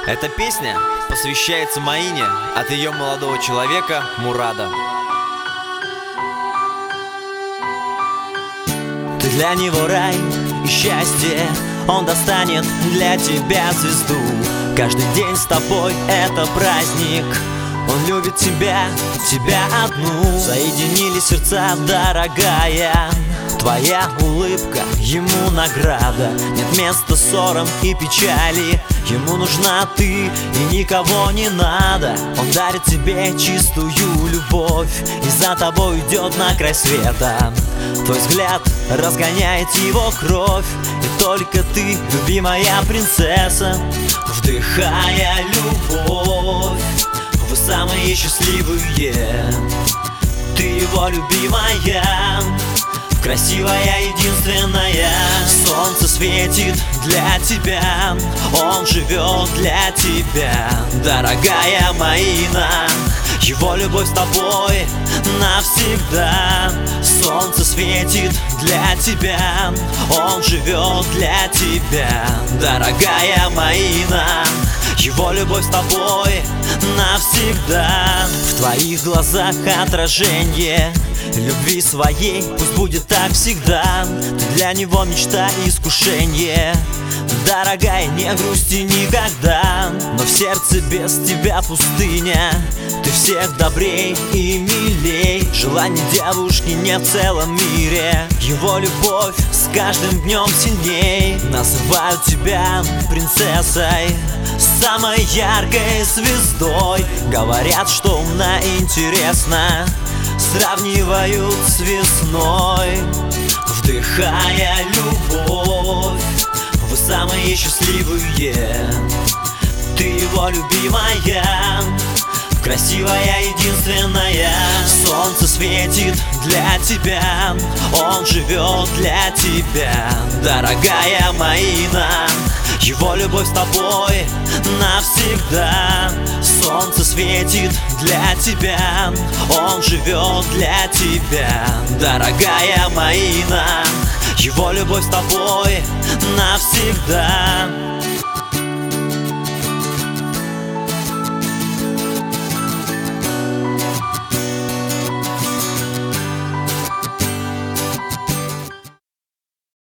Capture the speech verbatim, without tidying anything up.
Эта песня посвящается Маине от ее молодого человека Мурада. Ты для него рай и счастье, он достанет для тебя звезду. Каждый день с тобой это праздник, он любит тебя, тебя одну. Соединили сердца, дорогая, твоя улыбка ему награда. Нет места ссорам и печали, ему нужна ты и никого не надо. Он дарит тебе чистую любовь и за тобой идет на край света. Твой взгляд разгоняет его кровь, и только ты, любимая принцесса. Вдыхая любовь, вы самые счастливые, ты его любимая, красивая, единственная. Солнце светит для тебя, он живет для тебя. Дорогая Маина, его любовь с тобой навсегда. Солнце светит для тебя, он живет для тебя. Дорогая Маина, его любовь с тобой навсегда. В твоих глазах отражение любви своей, пусть будет так всегда. Ты для него мечта и искушение, дорогая, не грусти никогда. Но в сердце без тебя пустыня, ты всех добрей и милей. Желаний девушки нет в целом мире, его любовь с каждым днем сильней. Называют тебя принцессой, самой яркой звездой. Говорят, что умна и интересна, сравнивают с весной. Вдыхая любовь, вы самые счастливые, ты его любимая, красивая, единственная. Солнце светит для тебя, он живет для тебя. Дорогая Маина, его любовь с тобой навсегда. Солнце светит для тебя, он живет для тебя. Дорогая Маина, его любовь с тобой навсегда.